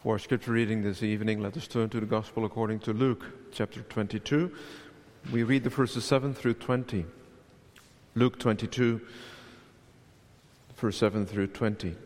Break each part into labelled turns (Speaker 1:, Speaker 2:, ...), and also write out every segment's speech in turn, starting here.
Speaker 1: For our scripture reading this evening, let us turn to the Gospel according to Luke, chapter 22. We read the verses 7 through 20. Luke 22, verse 7 through 20.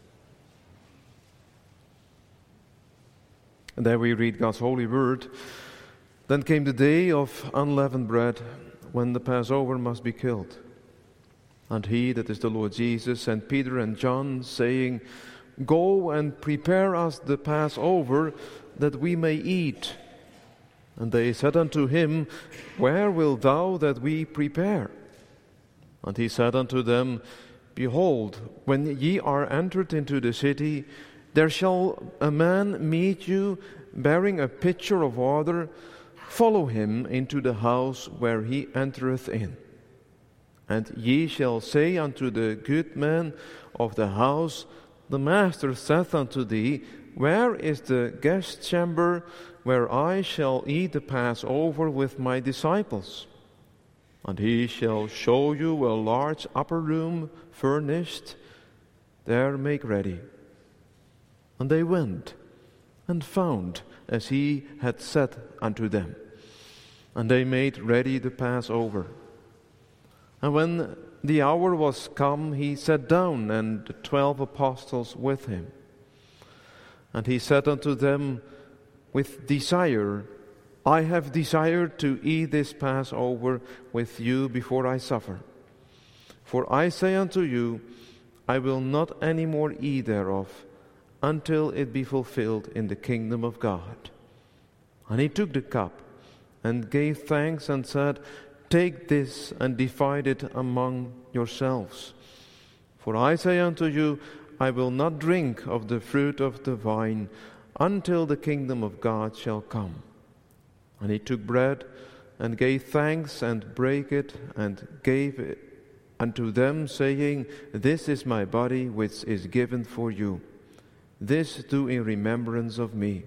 Speaker 1: And there we read God's holy word. Then came the day of unleavened bread, when the Passover must be killed. And he, that is the Lord Jesus, sent Peter and John, saying, Go and prepare us the Passover, that we may eat. And they said unto him, Where wilt thou that we prepare? And he said unto them, Behold, when ye are entered into the city, there shall a man meet you, bearing a pitcher of water. Follow him into the house where he entereth in. And ye shall say unto the good man of the house, The Master saith unto thee, Where is the guest chamber where I shall eat the Passover with my disciples? And he shall show you a large upper room furnished. There make ready. And they went and found as he had said unto them. And they made ready the Passover. And when the hour was come, he sat down, and the 12 apostles with him. And he said unto them, With desire, I have desired to eat this Passover with you before I suffer. For I say unto you, I will not any more eat thereof, until it be fulfilled in the kingdom of God. And he took the cup, and gave thanks, and said, Take this and divide it among yourselves. For I say unto you, I will not drink of the fruit of the vine until the kingdom of God shall come. And he took bread and gave thanks and brake it and gave it unto them, saying, This is my body which is given for you. This do in remembrance of me.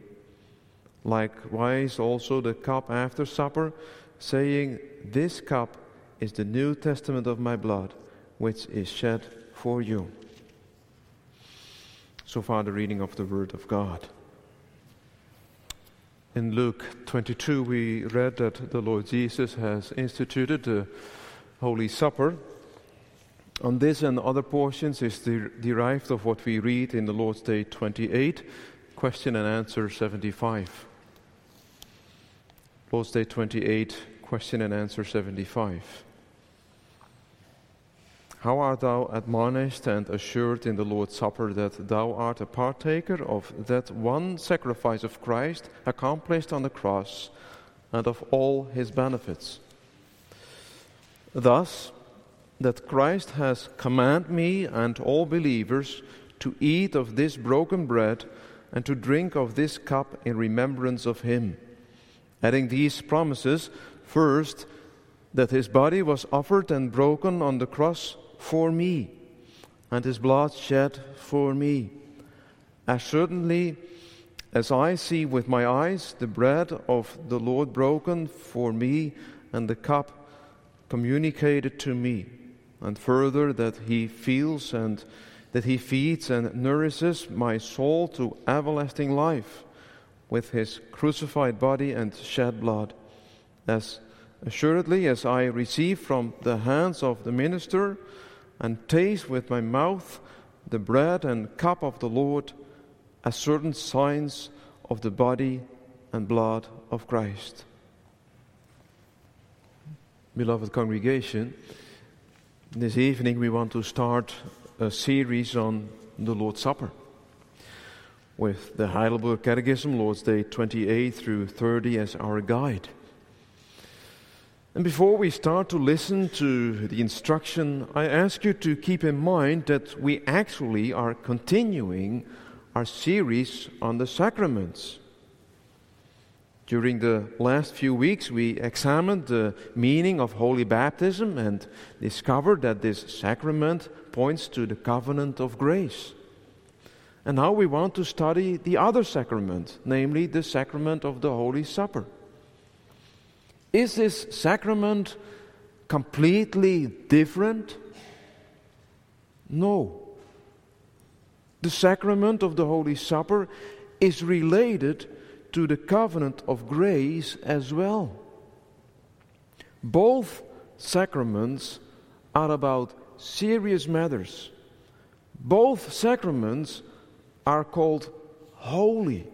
Speaker 1: Likewise also the cup after supper, saying, This cup is the New Testament of my blood, which is shed for you. So far the reading of the Word of God. In Luke 22 we read that the Lord Jesus has instituted the Holy Supper. On this and other portions is derived of what we read in the Lord's Day 28, question and answer 75. Lord's Day 28, question and answer 75. How art thou admonished and assured in the Lord's Supper that thou art a partaker of that one sacrifice of Christ accomplished on the cross, and of all his benefits? Thus, that Christ has commanded me and all believers to eat of this broken bread and to drink of this cup in remembrance of him, adding these promises: first, that his body was offered and broken on the cross for me, and his blood shed for me. As certainly as I see with my eyes the bread of the Lord broken for me, and the cup communicated to me, and further that he feels and that he feeds and nourishes my soul to everlasting life with his crucified body and shed blood, as assuredly as I receive from the hands of the minister and taste with my mouth the bread and cup of the Lord, as certain signs of the body and blood of Christ. Beloved congregation, this evening we want to start a series on the Lord's Supper with the Heidelberg Catechism, Lord's Day 28 through 30 as our guide. And before we start to listen to the instruction, I ask you to keep in mind that we actually are continuing our series on the sacraments. During the last few weeks, we examined the meaning of holy baptism and discovered that this sacrament points to the covenant of grace. And now we want to study the other sacrament, namely the sacrament of the Holy Supper. Is this sacrament completely different? No. The sacrament of the Holy Supper is related to the covenant of grace as well. Both sacraments are about serious matters. Both sacraments are called holy.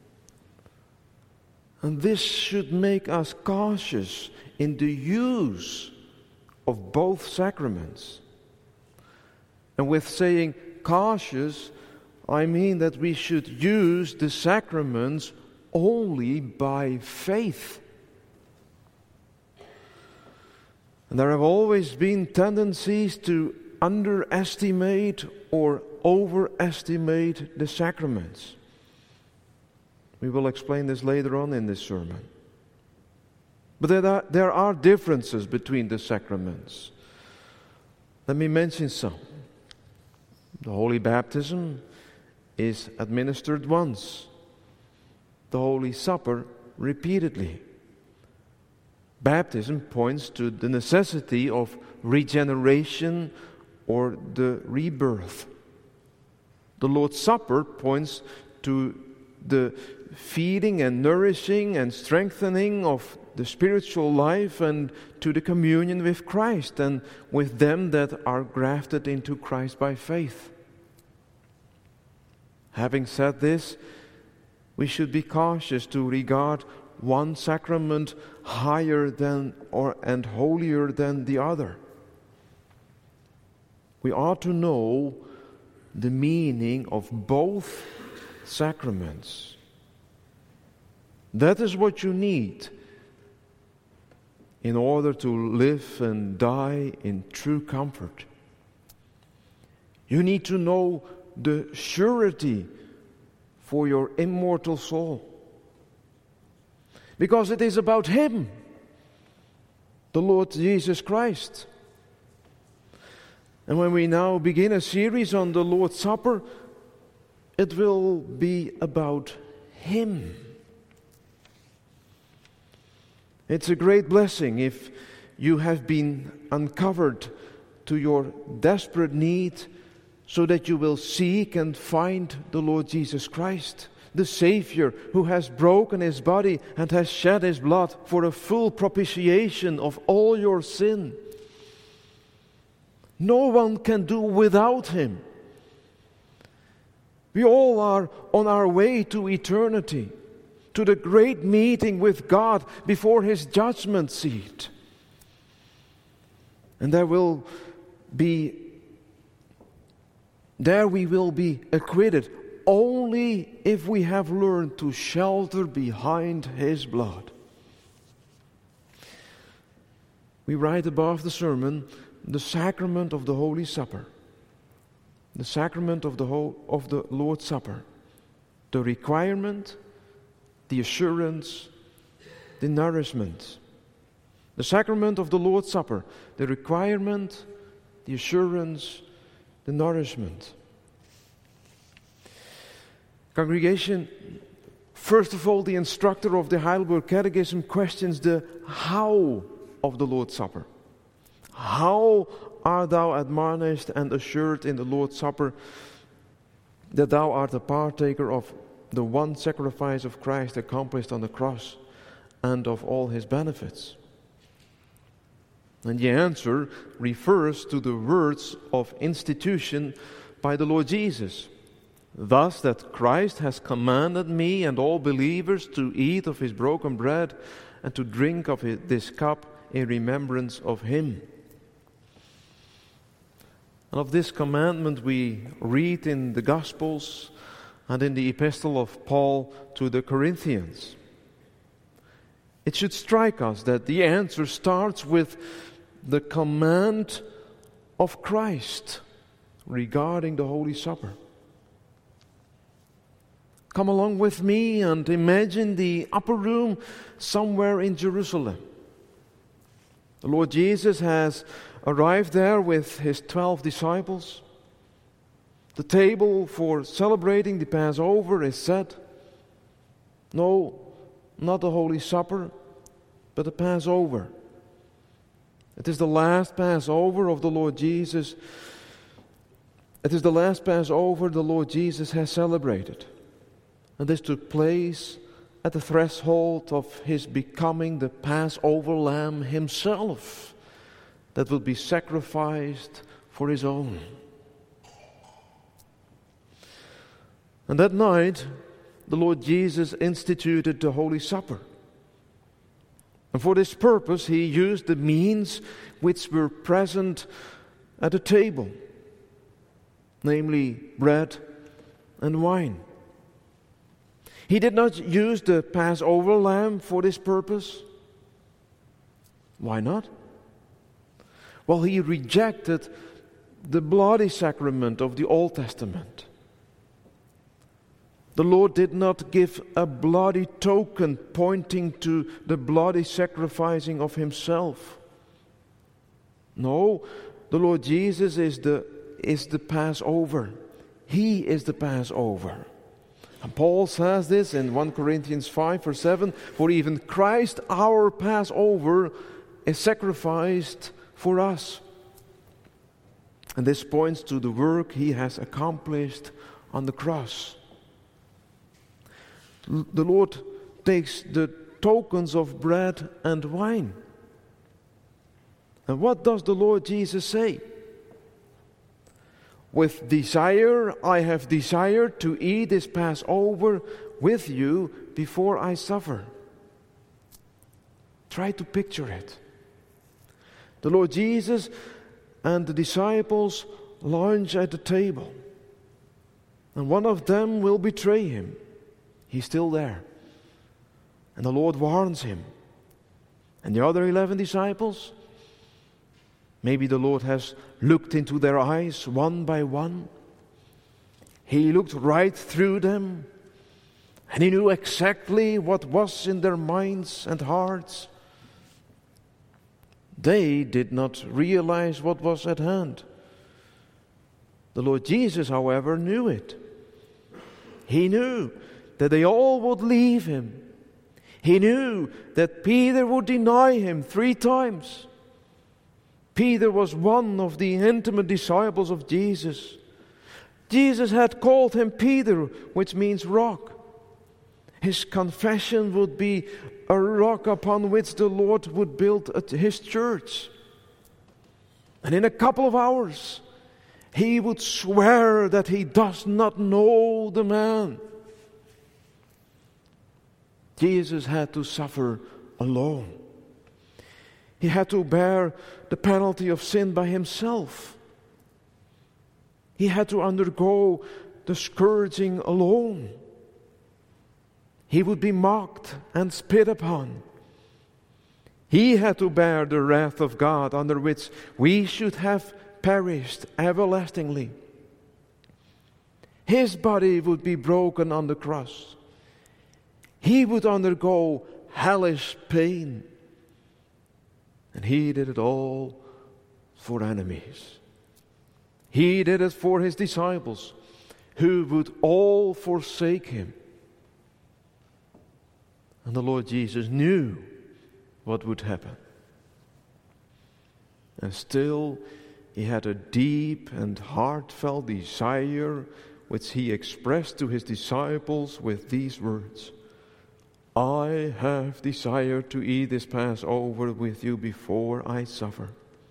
Speaker 1: And this should make us cautious in the use of both sacraments. And with saying cautious, I mean that we should use the sacraments only by faith. And there have always been tendencies to underestimate or overestimate the sacraments. We will explain this later on in this sermon. But there are differences between the sacraments. Let me mention some. The Holy Baptism is administered once. The Holy Supper repeatedly. Baptism points to the necessity of regeneration or the rebirth. The Lord's Supper points to the feeding and nourishing and strengthening of the spiritual life and to the communion with Christ and with them that are grafted into Christ by faith. Having said this, we should be cautious to regard one sacrament higher than and holier than the other. We ought to know the meaning of both sacraments. That is what you need in order to live and die in true comfort. You need to know the surety for your immortal soul. Because it is about Him, the Lord Jesus Christ. And when we now begin a series on the Lord's Supper, it will be about Him. It's a great blessing if you have been uncovered to your desperate need so that you will seek and find the Lord Jesus Christ, the Savior who has broken His body and has shed His blood for a full propitiation of all your sin. No one can do without Him. We all are on our way to eternity, to the great meeting with God before His judgment seat. And there we will be acquitted only if we have learned to shelter behind His blood. We write above the sermon, the sacrament of the Holy Supper, the sacrament of the Lord's Supper, the requirement, the assurance, the nourishment. The sacrament of the Lord's Supper, the requirement, the assurance, the nourishment. Congregation, first of all, the instructor of the Heidelberg Catechism questions the how of the Lord's Supper. How art thou admonished and assured in the Lord's Supper that thou art a partaker of the one sacrifice of Christ accomplished on the cross and of all His benefits? And the answer refers to the words of institution by the Lord Jesus. Thus that Christ has commanded me and all believers to eat of His broken bread and to drink of this cup in remembrance of Him. And of this commandment we read in the Gospels and in the epistle of Paul to the Corinthians. It should strike us that the answer starts with the command of Christ regarding the Holy Supper. Come along with me and imagine the upper room somewhere in Jerusalem. The Lord Jesus has arrived there with His 12 disciples. The table for celebrating the Passover is set. No, not the Holy Supper, but the Passover. It is the last Passover of the Lord Jesus. It is the last Passover the Lord Jesus has celebrated. And this took place at the threshold of his becoming the Passover lamb himself that will be sacrificed for his own. And that night, the Lord Jesus instituted the Holy Supper. And for this purpose, he used the means which were present at the table, namely bread and wine. He did not use the Passover lamb for this purpose. Why not? Well, he rejected the bloody sacrament of the Old Testament. The Lord did not give a bloody token pointing to the bloody sacrificing of himself. No, the Lord Jesus is the Passover. He is the Passover. And Paul says this in 1 Corinthians 5 verse 7, for even Christ our Passover is sacrificed for us. And this points to the work he has accomplished on the cross. The Lord takes the tokens of bread and wine. And what does the Lord Jesus say? With desire, I have desired to eat this Passover with you before I suffer. Try to picture it. The Lord Jesus and the disciples lounge at the table. And one of them will betray him. He's still there. And the Lord warns him. And the other 11 disciples? Maybe the Lord has looked into their eyes one by one. He looked right through them. And he knew exactly what was in their minds and hearts. They did not realize what was at hand. The Lord Jesus, however, knew it. He knew that they all would leave him. He knew that Peter would deny him 3 times. Peter was one of the intimate disciples of Jesus. Jesus had called him Peter, which means rock. His confession would be a rock upon which the Lord would build his church. And in a couple of hours, he would swear that he does not know the man. Jesus had to suffer alone. He had to bear the penalty of sin by himself. He had to undergo the scourging alone. He would be mocked and spit upon. He had to bear the wrath of God under which we should have perished everlastingly. His body would be broken on the cross. He would undergo hellish pain. And he did it all for enemies. He did it for his disciples, who would all forsake him. And the Lord Jesus knew what would happen. And still, he had a deep and heartfelt desire, which he expressed to his disciples with these words. I have desired to eat this Passover with you before I suffer.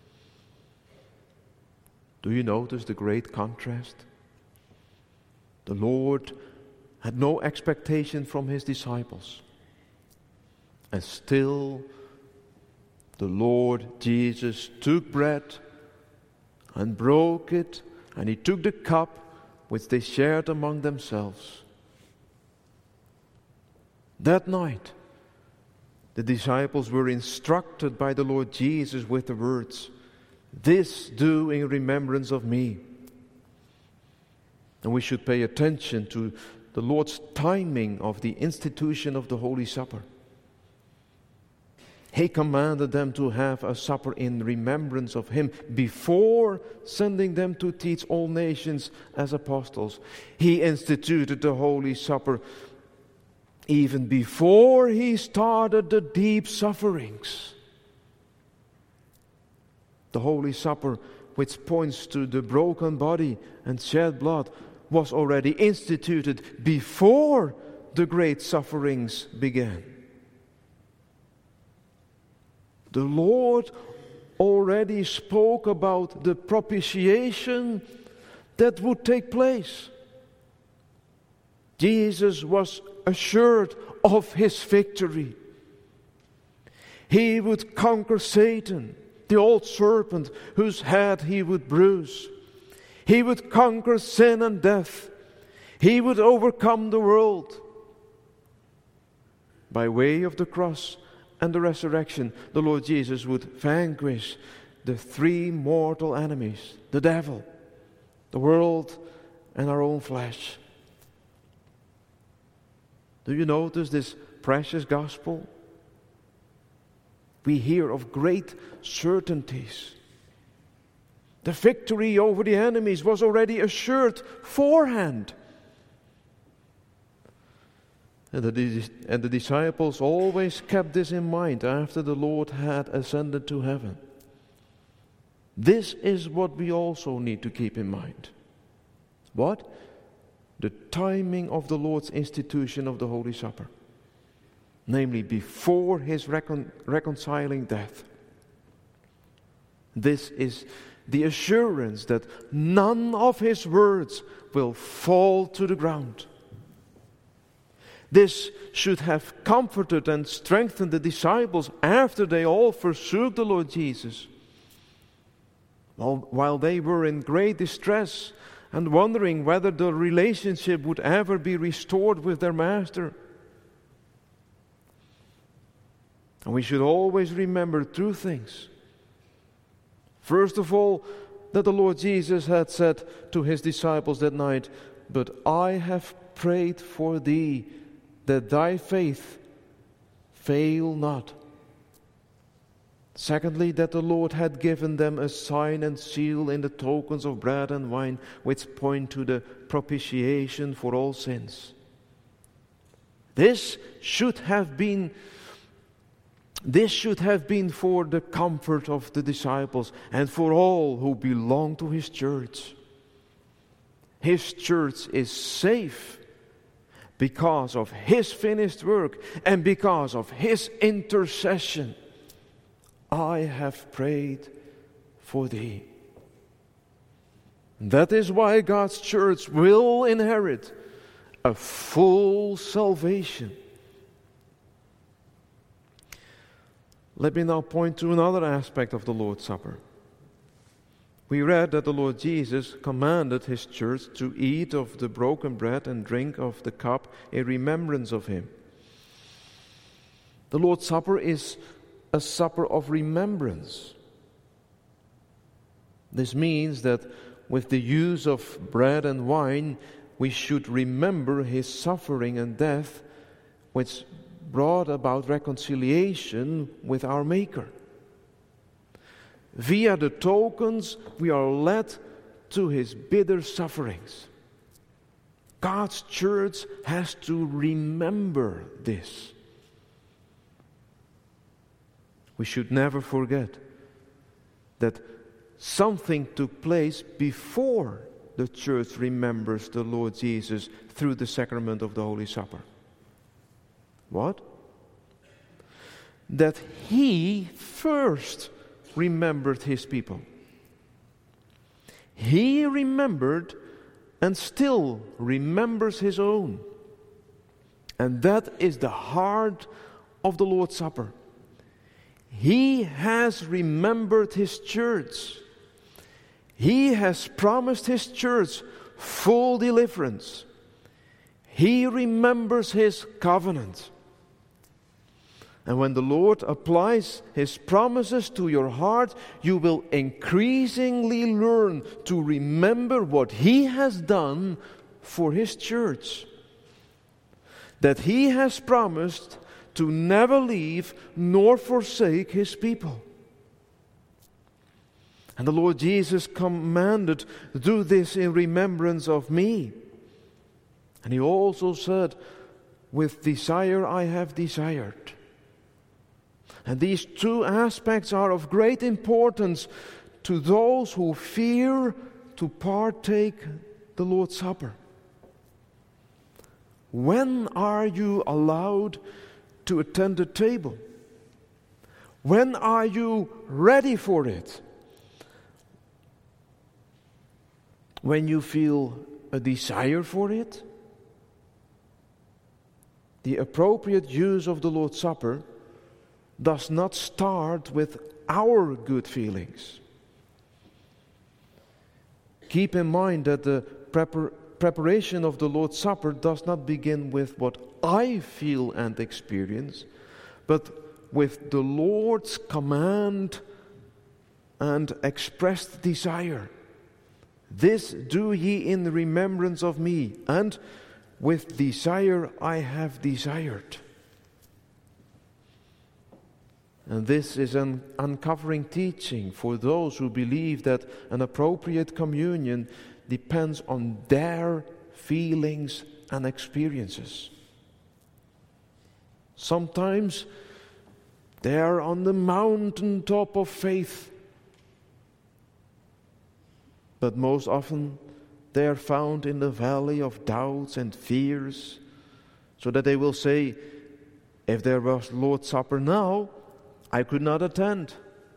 Speaker 1: Do you notice the great contrast? The Lord had no expectation from his disciples. And still, the Lord Jesus took bread and broke it, and he took the cup which they shared among themselves. That night, the disciples were instructed by the Lord Jesus with the words, this do in remembrance of me. And we should pay attention to the Lord's timing of the institution of the Holy Supper. He commanded them to have a supper in remembrance of him before sending them to teach all nations as apostles. He instituted the Holy Supper even before he started the deep sufferings. The Holy Supper, which points to the broken body and shed blood, was already instituted before the great sufferings began. The Lord already spoke about the propitiation that would take place. Jesus was assured of his victory. He would conquer Satan, the old serpent whose head he would bruise. He would conquer sin and death. He would overcome the world. By way of the cross and the resurrection, the Lord Jesus would vanquish the three mortal enemies, the devil, the world, and our own flesh. Do you notice this precious gospel? We hear of great certainties. The victory over the enemies was already assured beforehand. And the disciples always kept this in mind after the Lord had ascended to heaven. This is what we also need to keep in mind. What? The timing of the Lord's institution of the Holy Supper. Namely, before his reconciling death. This is the assurance that none of his words will fall to the ground. This should have comforted and strengthened the disciples after they all forsook the Lord Jesus. While they were in great distress and wondering whether the relationship would ever be restored with their Master. And we should always remember two things. First of all, that the Lord Jesus had said to his disciples that night, "But I have prayed for thee, that thy faith fail not." Secondly, that the Lord had given them a sign and seal in the tokens of bread and wine, which point to the propitiation for all sins. This should have been for the comfort of the disciples and for all who belong to his church. His church is safe because of his finished work and because of his intercession. I have prayed for thee. That is why God's church will inherit a full salvation. Let me now point to another aspect of the Lord's Supper. We read that the Lord Jesus commanded his church to eat of the broken bread and drink of the cup in remembrance of him. The Lord's Supper is a supper of remembrance. This means that with the use of bread and wine, we should remember his suffering and death, which brought about reconciliation with our Maker. Via the tokens, we are led to his bitter sufferings. God's church has to remember this. We should never forget that something took place before the church remembers the Lord Jesus through the sacrament of the Holy Supper. What? That he first remembered his people. He remembered and still remembers his own. And that is the heart of the Lord's Supper. He has remembered his church. He has promised his church full deliverance. He remembers his covenant. And when the Lord applies his promises to your heart, you will increasingly learn to remember what he has done for his church. That he has promised to never leave nor forsake his people. And the Lord Jesus commanded, "Do this in remembrance of me." And he also said, "With desire I have desired." And these two aspects are of great importance to those who fear to partake the Lord's Supper. When are you allowed to attend the table? When are you ready for it? When you feel a desire for it? The appropriate use of the Lord's Supper does not start with our good feelings. Keep in mind that the preparation of the Lord's Supper does not begin with what I feel and experience, but with the Lord's command and expressed desire. This do ye in remembrance of me, and with desire I have desired. And this is an uncovering teaching for those who believe that an appropriate communion depends on their feelings and experiences. Sometimes they are on the mountaintop of faith, but most often they are found in the valley of doubts and fears, so that they will say, if there was Lord's Supper now, I could not attend.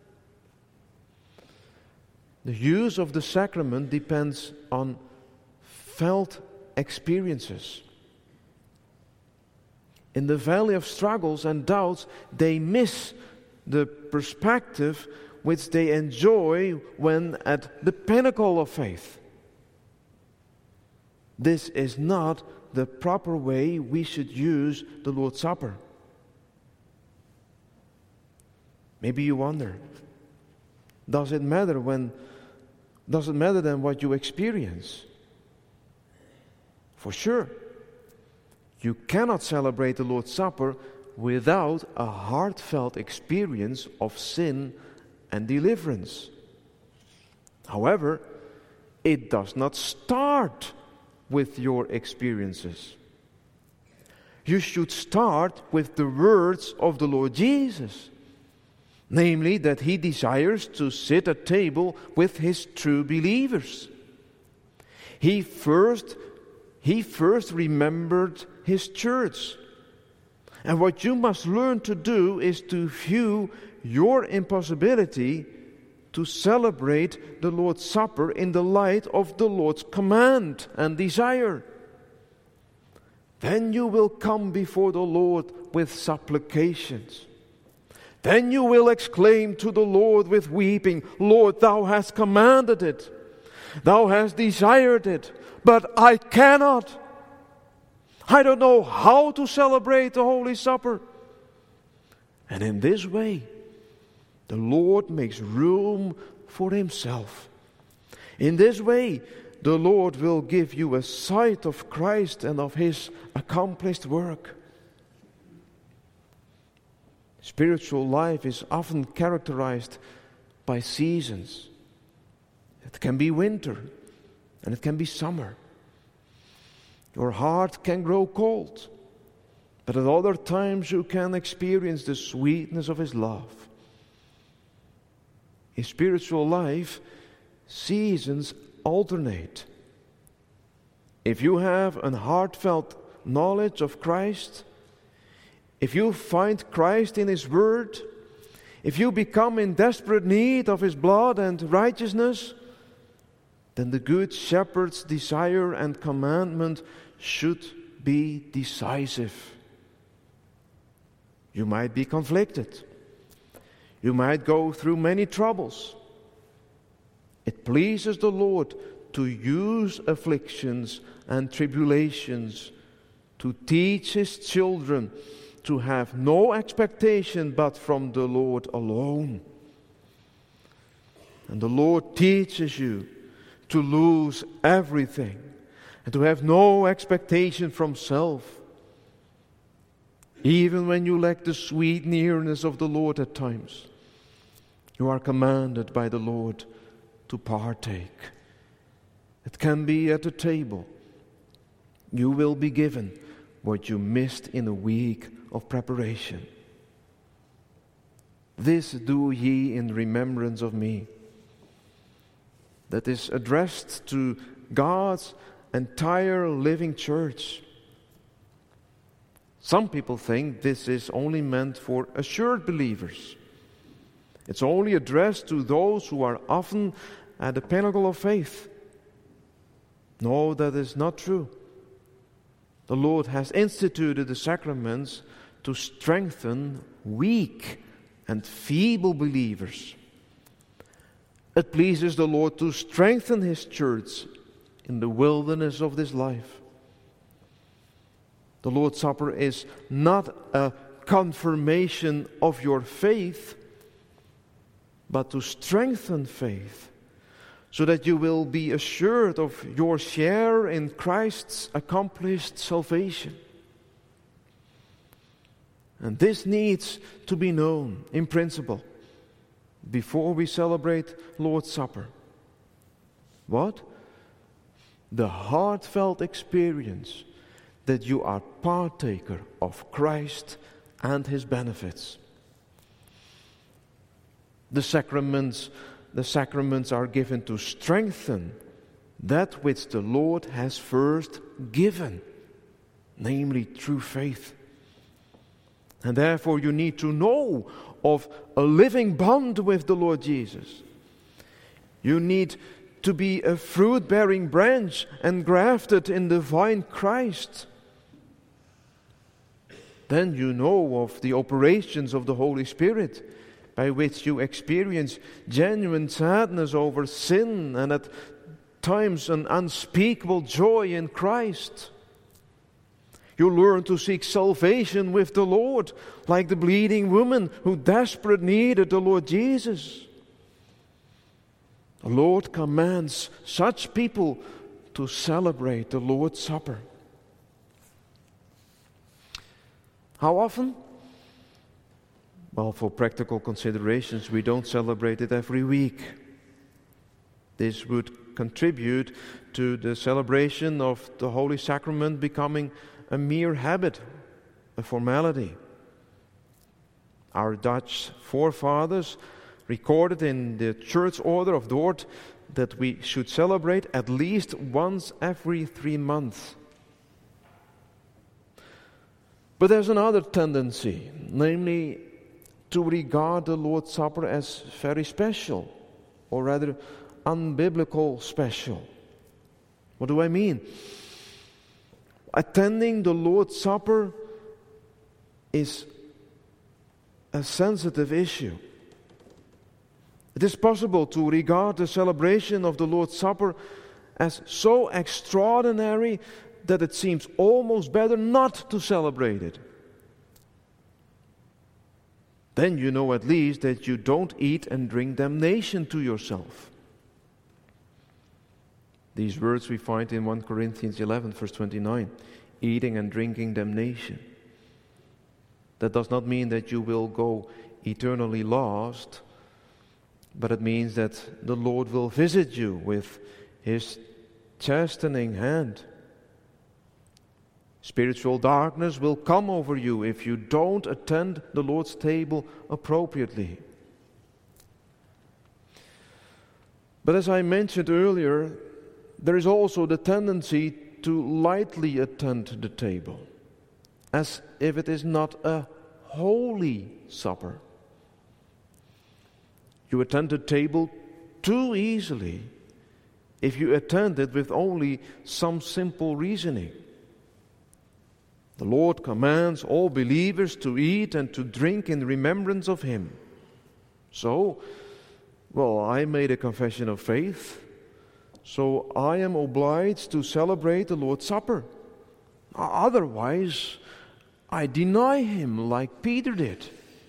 Speaker 1: The use of the sacrament depends on felt experiences. In the valley of struggles and doubts, they miss the perspective which they enjoy when at the pinnacle of faith. This is not the proper way we should use the Lord's Supper. Maybe you wonder, does it matter then what you experience? For sure, you cannot celebrate the Lord's Supper without a heartfelt experience of sin and deliverance. However, it does not start with your experiences. You should start with the words of the Lord Jesus, namely that He desires to sit at table with His true believers. He first remembered His church. And what you must learn to do is to view your impossibility to celebrate the Lord's Supper in the light of the Lord's command and desire. Then you will come before the Lord with supplications. Then you will exclaim to the Lord with weeping, Lord, Thou hast commanded it. Thou hast desired it, but I cannot. I don't know how to celebrate the Holy Supper. And in this way, the Lord makes room for Himself. In this way, the Lord will give you a sight of Christ and of His accomplished work. Spiritual life is often characterized by seasons. It can be winter and it can be summer. Your heart can grow cold, but at other times you can experience the sweetness of His love. In spiritual life, seasons alternate. If you have a heartfelt knowledge of Christ, if you find Christ in His Word, if you become in desperate need of His blood and righteousness, then the Good Shepherd's desire and commandment should be decisive. You might be conflicted. You might go through many troubles. It pleases the Lord to use afflictions and tribulations to teach His children to have no expectation but from the Lord alone. And the Lord teaches you to lose everything and to have no expectation from self. Even when you lack the sweet nearness of the Lord at times, you are commanded by the Lord to partake. It can be at the table. You will be given what you missed in a week of preparation. This do ye in remembrance of me. That is addressed to God's entire living church. Some people think this is only meant for assured believers. It's only addressed to those who are often at the pinnacle of faith. No, that is not true. The Lord has instituted the sacraments to strengthen weak and feeble believers. It pleases the Lord to strengthen His church in the wilderness of this life. The Lord's Supper is not a confirmation of your faith, but to strengthen faith, so that you will be assured of your share in Christ's accomplished salvation. And this needs to be known in principle before we celebrate Lord's Supper. What? The heartfelt experience that you are partaker of Christ and His benefits. The sacraments are given to strengthen that which the Lord has first given, namely true faith. And therefore you need to know of a living bond with the Lord Jesus. You need to be a fruit-bearing branch engrafted in the vine Christ. Then you know of the operations of the Holy Spirit, by which you experience genuine sadness over sin and at times an unspeakable joy in Christ. You learn to seek salvation with the Lord, like the bleeding woman who desperately needed the Lord Jesus. The Lord commands such people to celebrate the Lord's Supper. How often? Well, for practical considerations, we don't celebrate it every week. This would contribute to the celebration of the Holy Sacrament becoming a mere habit, a formality. Our Dutch forefathers recorded in the Church Order of Dort that we should celebrate at least once every 3 months. But there's another tendency, namely to regard the Lord's Supper as very special, or rather unbiblical special. What do I mean? Attending the Lord's Supper is a sensitive issue. It is possible to regard the celebration of the Lord's Supper as so extraordinary that it seems almost better not to celebrate it. Then you know at least that you don't eat and drink damnation to yourself. These words we find in 1 Corinthians 11, verse 29. Eating and drinking damnation. That does not mean that you will go eternally lost, but it means that the Lord will visit you with His chastening hand. Spiritual darkness will come over you if you don't attend the Lord's table appropriately. But as I mentioned earlier, there is also the tendency to lightly attend the table, as if it is not a holy supper. You attend the table too easily if you attend it with only some simple reasoning. The Lord commands all believers to eat and to drink in remembrance of Him. So, I made a confession of faith, so I am obliged to celebrate the Lord's Supper. Otherwise, I deny Him like Peter did.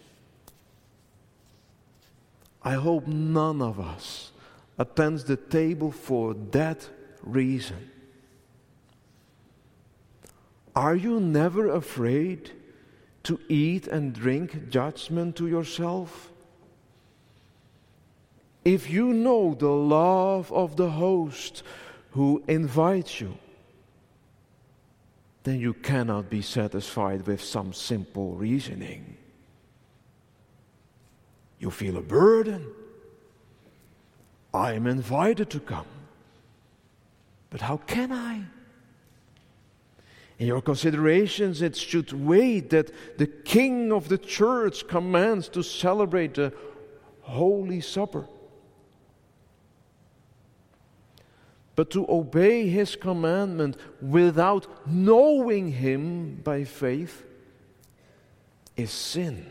Speaker 1: I hope none of us attends the table for that reason. Are you never afraid to eat and drink judgment to yourself? If you know the love of the host who invites you, then you cannot be satisfied with some simple reasoning. You feel a burden. I am invited to come. But how can I? In your considerations, it should wait that the King of the Church commands to celebrate the Holy Supper. But to obey His commandment without knowing Him by faith is sin.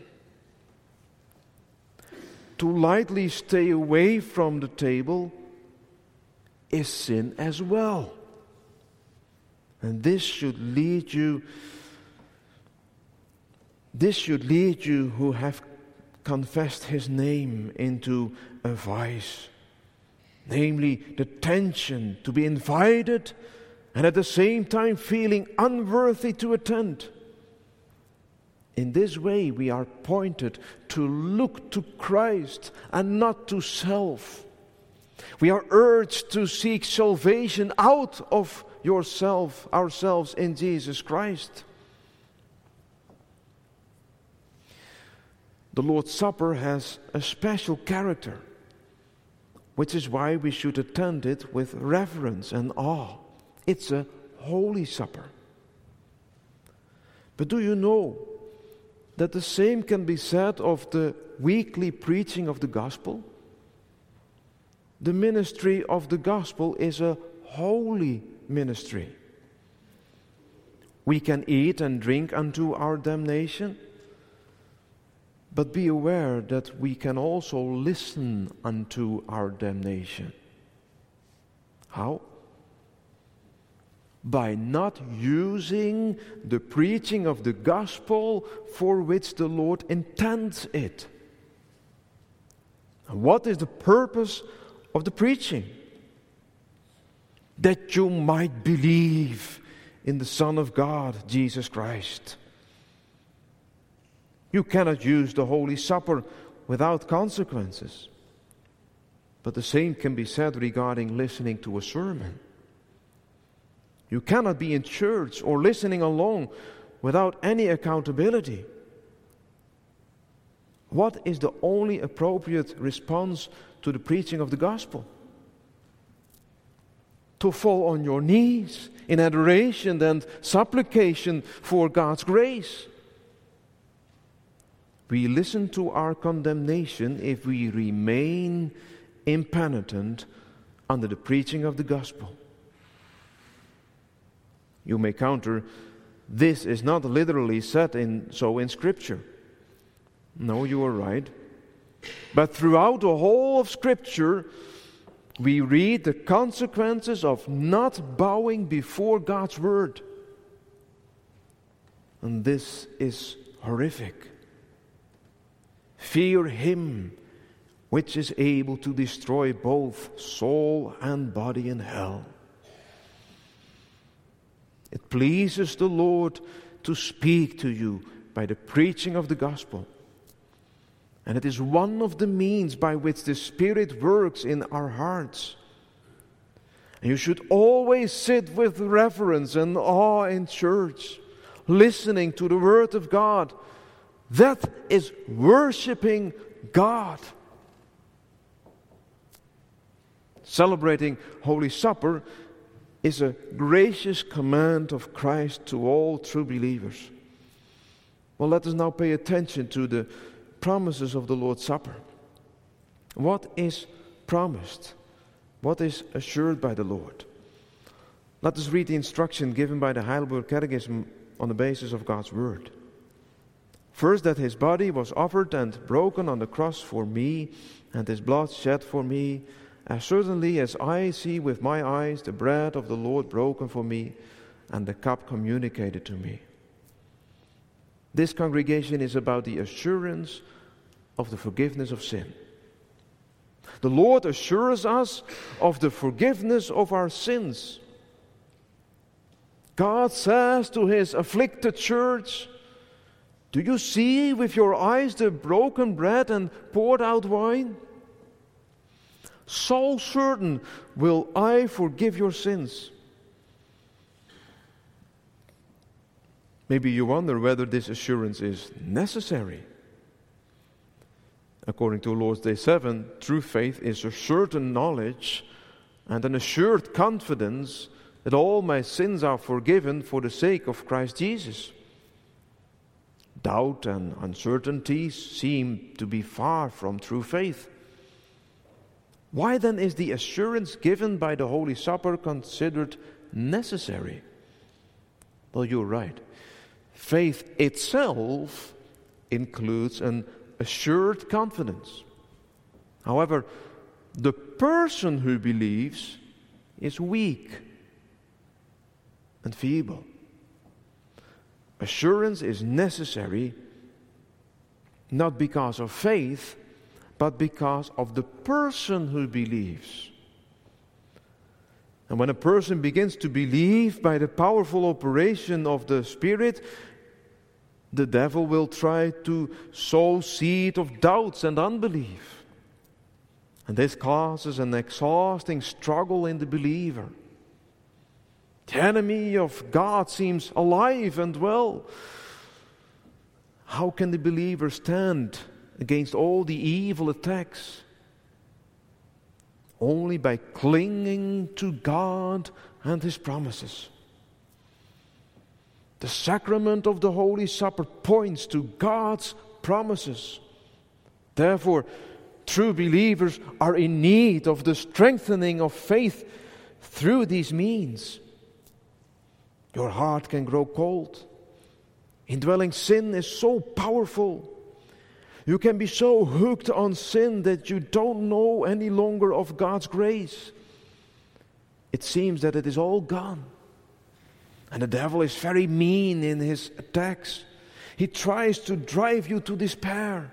Speaker 1: To lightly stay away from the table is sin as well. And this should lead you who have confessed His name into a vice. Namely, the tension to be invited and at the same time feeling unworthy to attend. In this way, we are pointed to look to Christ and not to self. We are urged to seek salvation out of ourselves in Jesus Christ. The Lord's Supper has a special character, which is why we should attend it with reverence and awe. It's a holy supper. But do you know that the same can be said of the weekly preaching of the gospel? The ministry of the gospel is a holy ministry. We can eat and drink unto our damnation, but be aware that we can also listen unto our damnation. How? By not using the preaching of the gospel for which the Lord intends it. And what is the purpose of the preaching? That you might believe in the Son of God, Jesus Christ. You cannot use the Holy Supper without consequences. But the same can be said regarding listening to a sermon. You cannot be in church or listening along without any accountability. What is the only appropriate response to the preaching of the gospel? To fall on your knees in adoration and supplication for God's grace. We listen to our condemnation if we remain impenitent under the preaching of the gospel. You may counter, this is not literally said in Scripture. No, you are right. But throughout the whole of Scripture, we read the consequences of not bowing before God's word. And this is horrific. Fear Him which is able to destroy both soul and body in hell. It pleases the Lord to speak to you by the preaching of the gospel. And it is one of the means by which the Spirit works in our hearts. And you should always sit with reverence and awe in church, listening to the Word of God. That is worshiping God. Celebrating Holy Supper is a gracious command of Christ to all true believers. Well, let us now pay attention to the promises of the Lord's Supper. What is promised? What is assured by the Lord? Let us read the instruction given by the Heidelberg Catechism on the basis of God's Word. First, that His body was offered and broken on the cross for me, and His blood shed for me, as certainly as I see with my eyes the bread of the Lord broken for me, and the cup communicated to me. This congregation is about the assurance of the forgiveness of sin. The Lord assures us of the forgiveness of our sins. God says to His afflicted church, do you see with your eyes the broken bread and poured out wine? So certain will I forgive your sins. Maybe you wonder whether this assurance is necessary. According to Lord's Day 7, true faith is a certain knowledge and an assured confidence that all my sins are forgiven for the sake of Christ Jesus. Doubt and uncertainties seem to be far from true faith. Why then is the assurance given by the Holy Supper considered necessary? Well, you're right. Faith itself includes an assured confidence. However, the person who believes is weak and feeble. Assurance is necessary not because of faith, but because of the person who believes. And when a person begins to believe by the powerful operation of the Spirit, the devil will try to sow seed of doubts and unbelief. And this causes an exhausting struggle in the believer. The enemy of God seems alive and well. How can the believer stand against all the evil attacks? Only by clinging to God and His promises. The sacrament of the Holy Supper points to God's promises. Therefore, true believers are in need of the strengthening of faith through these means. Your heart can grow cold. Indwelling sin is so powerful. You can be so hooked on sin that you don't know any longer of God's grace. It seems that it is all gone. And the devil is very mean in his attacks. He tries to drive you to despair.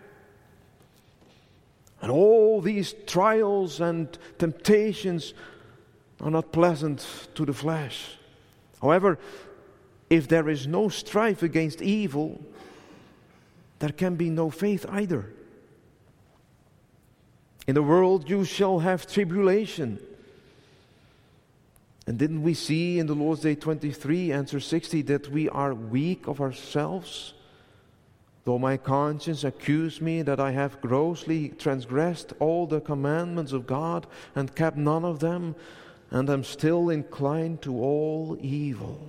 Speaker 1: And all these trials and temptations are not pleasant to the flesh. However, if there is no strife against evil, there can be no faith either. In the world you shall have tribulation. And didn't we see in the Lord's Day 23, answer 60, that we are weak of ourselves? Though my conscience accuse me that I have grossly transgressed all the commandments of God and kept none of them, and am still inclined to all evil.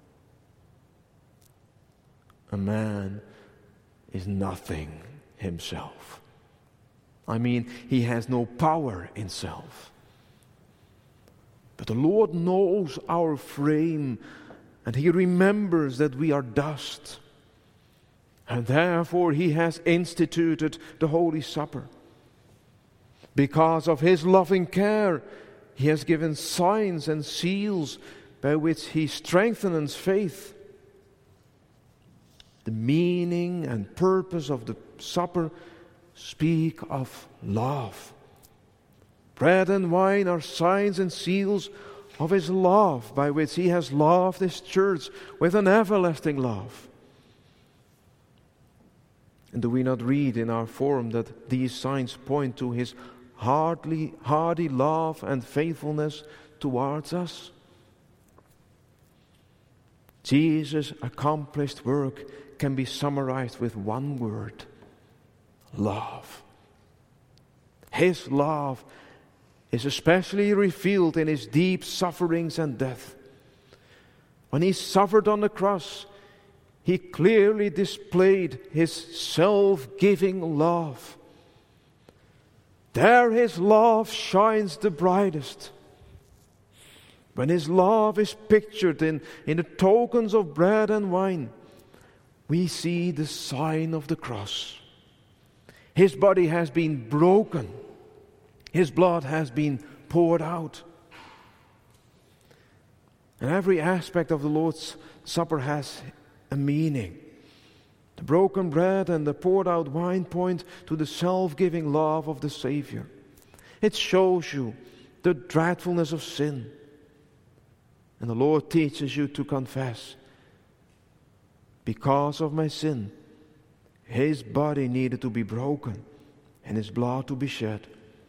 Speaker 1: A man is nothing himself. I mean, he has no power in self. But the Lord knows our frame, and He remembers that we are dust. And therefore He has instituted the Holy Supper. Because of His loving care, He has given signs and seals by which He strengthens faith. The meaning and purpose of the supper speak of love. Bread and wine are signs and seals of His love, by which He has loved His church with an everlasting love. And do we not read in our forum that these signs point to His hardy love and faithfulness towards us? Jesus' accomplished work can be summarized with one word: love. His love is especially revealed in His deep sufferings and death. When He suffered on the cross, He clearly displayed His self-giving love. There His love shines the brightest. When His love is pictured in the tokens of bread and wine, we see the sign of the cross. His body has been broken. His blood has been poured out. And every aspect of the Lord's Supper has a meaning. The broken bread and the poured out wine point to the self-giving love of the Savior. It shows you the dreadfulness of sin. And the Lord teaches you to confess, because of my sin, His body needed to be broken and His blood to be shed.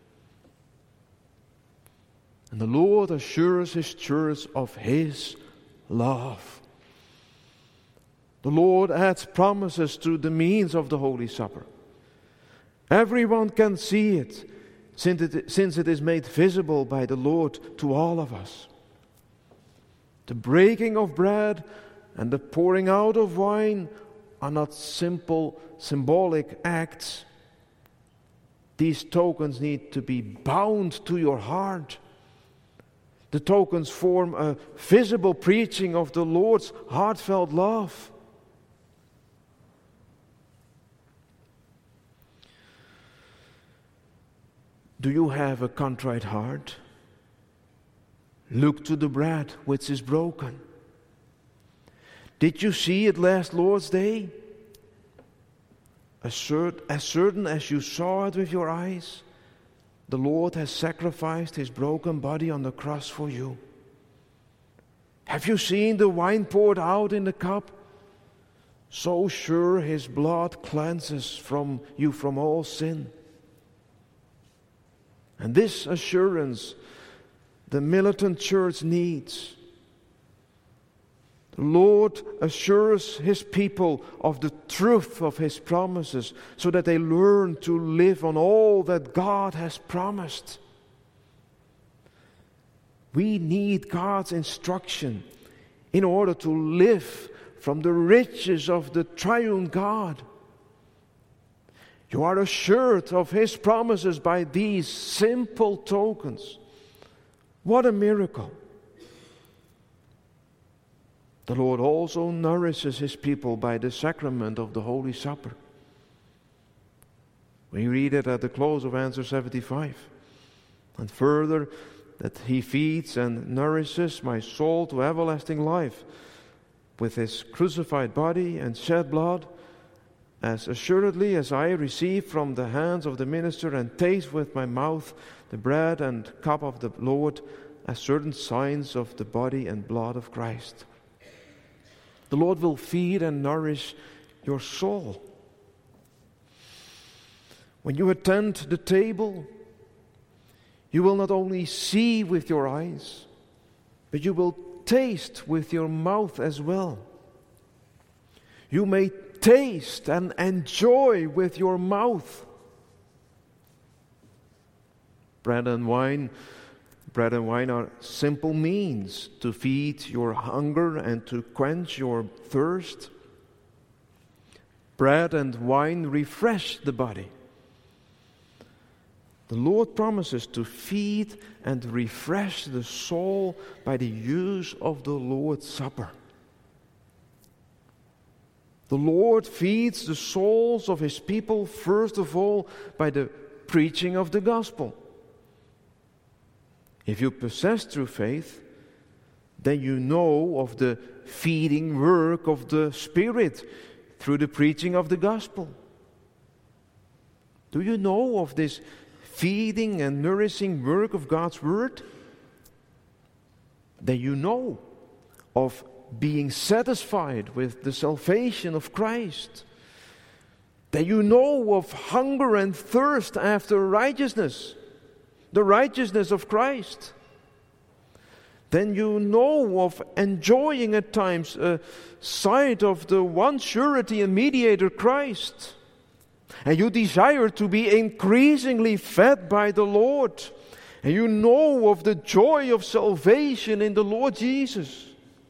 Speaker 1: And the Lord assures His church of His love. The Lord adds promises to the means of the Holy Supper. Everyone can see it, since it is made visible by the Lord to all of us. The breaking of bread and the pouring out of wine are not simple symbolic acts. These tokens need to be bound to your heart. The tokens form a visible preaching of the Lord's heartfelt love. Do you have a contrite heart? Look to the bread which is broken. Did you see it last Lord's Day? As certain as you saw it with your eyes, the Lord has sacrificed His broken body on the cross for you. Have you seen the wine poured out in the cup? So sure His blood cleanses you from all sin. And this assurance the militant church needs. The Lord assures His people of the truth of His promises so that they learn to live on all that God has promised. We need God's instruction in order to live from the riches of the triune God. You are assured of His promises by these simple tokens. What a miracle! The Lord also nourishes His people by the sacrament of the Holy Supper. We read it at the close of answer 75. And further, that He feeds and nourishes my soul to everlasting life with His crucified body and shed blood, as assuredly as I receive from the hands of the minister and taste with my mouth the bread and cup of the Lord as certain signs of the body and blood of Christ. The Lord will feed and nourish your soul. When you attend the table, you will not only see with your eyes, but you will taste with your mouth as well. You may taste and enjoy with your mouth. Bread and wine are simple means to feed your hunger and to quench your thirst. Bread and wine refresh the body. The Lord promises to feed and refresh the soul by the use of the Lord's Supper. The Lord feeds the souls of His people, first of all, by the preaching of the gospel. If you possess true faith, then you know of the feeding work of the Spirit through the preaching of the gospel. Do you know of this feeding and nourishing work of God's Word? Then you know of being satisfied with the salvation of Christ. Then you know of hunger and thirst after righteousness, the righteousness of Christ. Then you know of enjoying at times a sight of the one surety and mediator, Christ. And you desire to be increasingly fed by the Lord. And you know of the joy of salvation in the Lord Jesus.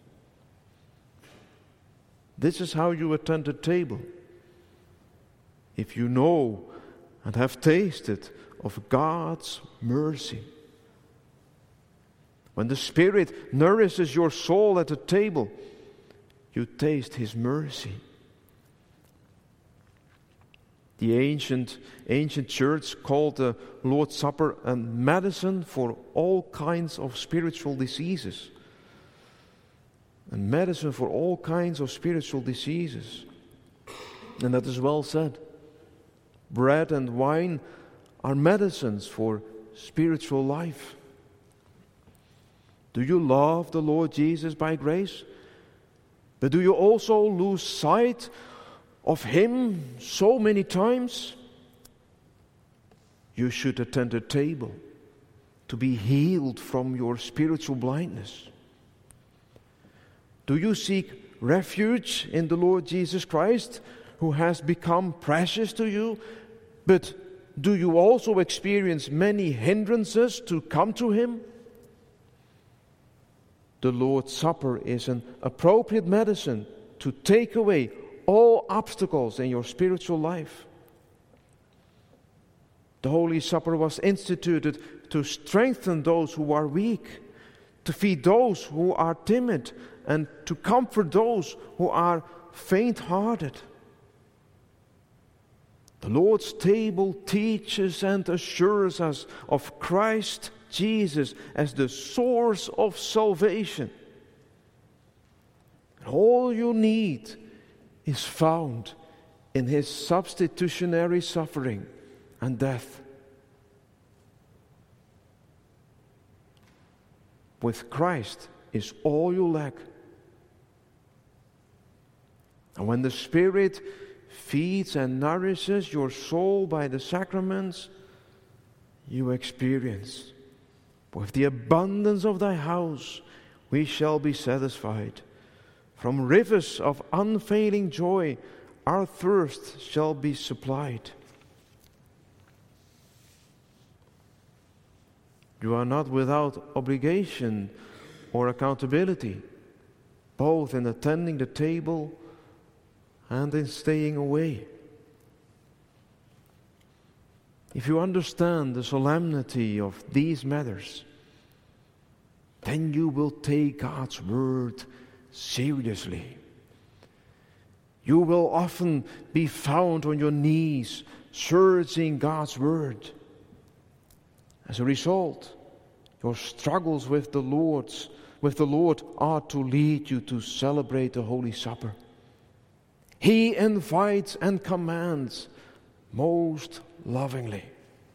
Speaker 1: This is how you attend the table. If you know and have tasted of God's mercy. When the Spirit nourishes your soul at the table, you taste His mercy. The ancient church called the Lord's Supper a medicine for all kinds of spiritual diseases. A medicine for all kinds of spiritual diseases. And that is well said. Bread and wine are medicines for spiritual life. Do you love the Lord Jesus by grace? But do you also lose sight of Him so many times? You should attend the table to be healed from your spiritual blindness. Do you seek refuge in the Lord Jesus Christ, who has become precious to you? But do you also experience many hindrances to come to Him? the Lord's Supper is an appropriate medicine to take away all obstacles in your spiritual life. The Holy Supper was instituted to strengthen those who are weak, to feed those who are timid, and to comfort those who are faint-hearted. The Lord's table teaches and assures us of Christ Jesus as the source of salvation. All you need is found in His substitutionary suffering and death. With Christ is all you lack. And when the Spirit feeds and nourishes your soul by the sacraments, you experience, with the abundance of thy house, we shall be satisfied. From rivers of unfailing joy, our thirst shall be supplied. You are not without obligation or accountability, both in attending the table and in staying away. If you understand the solemnity of these matters, then you will take God's word seriously. You will often be found on your knees searching God's word. As a result, your struggles with the Lord are to lead you to celebrate the Holy Supper. He invites and commands most lovingly.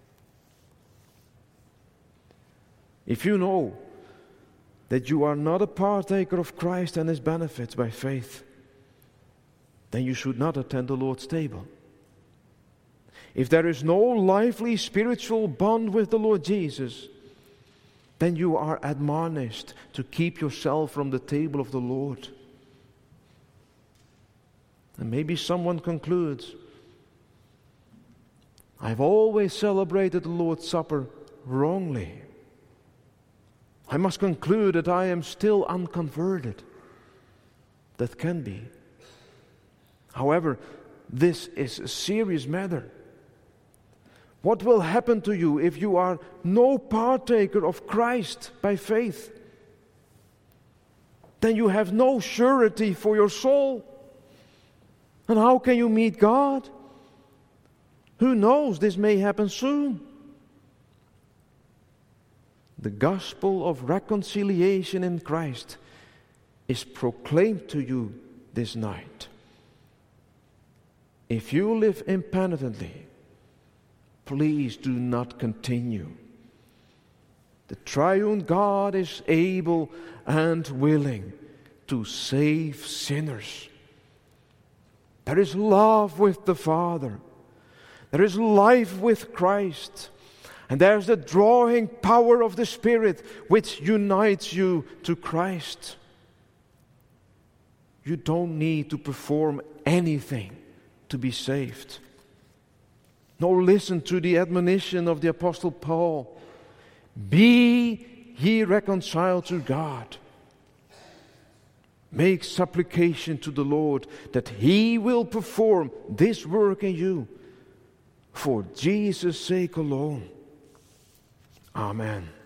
Speaker 1: If you know that you are not a partaker of Christ and His benefits by faith, then you should not attend the Lord's table. If there is no lively spiritual bond with the Lord Jesus, then you are admonished to keep yourself from the table of the Lord. And maybe someone concludes, I've always celebrated the Lord's Supper wrongly. I must conclude that I am still unconverted. That can be. However, this is a serious matter. What will happen to you if you are no partaker of Christ by faith? Then you have no surety for your soul. And how can you meet God? Who knows, this may happen soon. The gospel of reconciliation in Christ is proclaimed to you this night. If you live impenitently, please do not continue. The triune God is able and willing to save sinners. There is love with the Father. There is life with Christ. And there's the drawing power of the Spirit which unites you to Christ. You don't need to perform anything to be saved. Nor listen to the admonition of the Apostle Paul. Be ye reconciled to God. Make supplication to the Lord that He will perform this work in you for Jesus' sake alone. Amen.